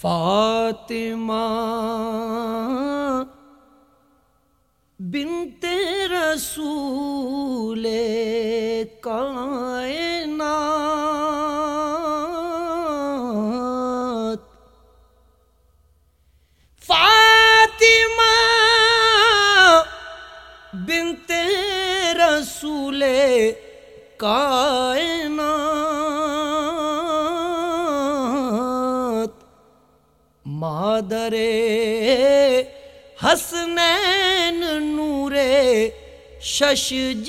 فاطمہ بنت رسول کائنات، فاطمہ بنت رسول کائنات، مادر حسنین نور شش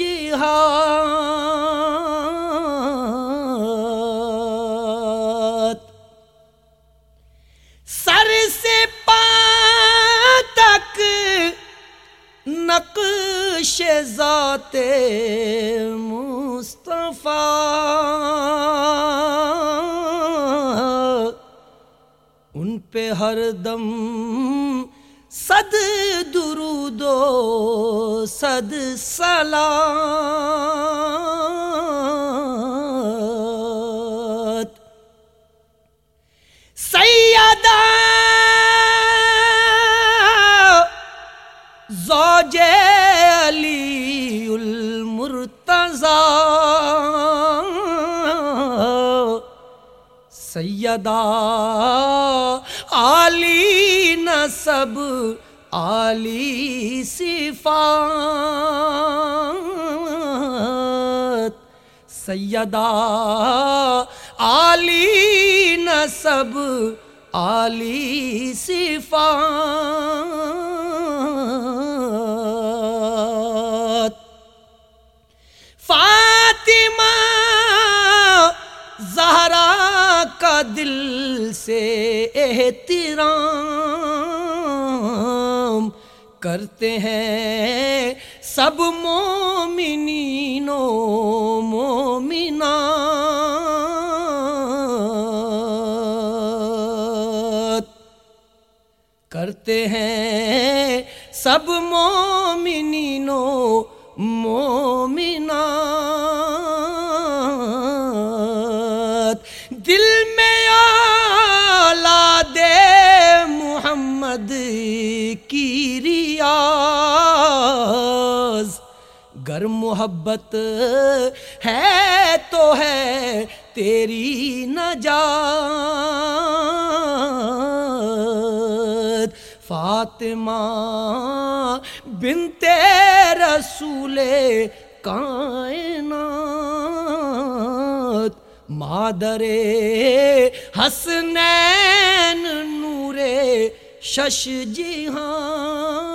جہات، سر سے پاں تک نقش ذات مصطفیٰ، ان پہ ہر دم صد درود و صد صلات، سیدہ زوج علی المرتضی، سیدہ عالی نسب عالی صفات، سیدہ عالی نسب عالی صفات، فاطمہ زہرا کا دل سے احترام کرتے ہیں سب مومنین و مومنات، کرتے ہیں سب مومنین و مومنات، دل میں اولاد محمد کی ریاض، گر محبت ہے تو ہے تیری نجات، فاطمہ بنت رسول کائنات، مادر حسنین نور شش جہان۔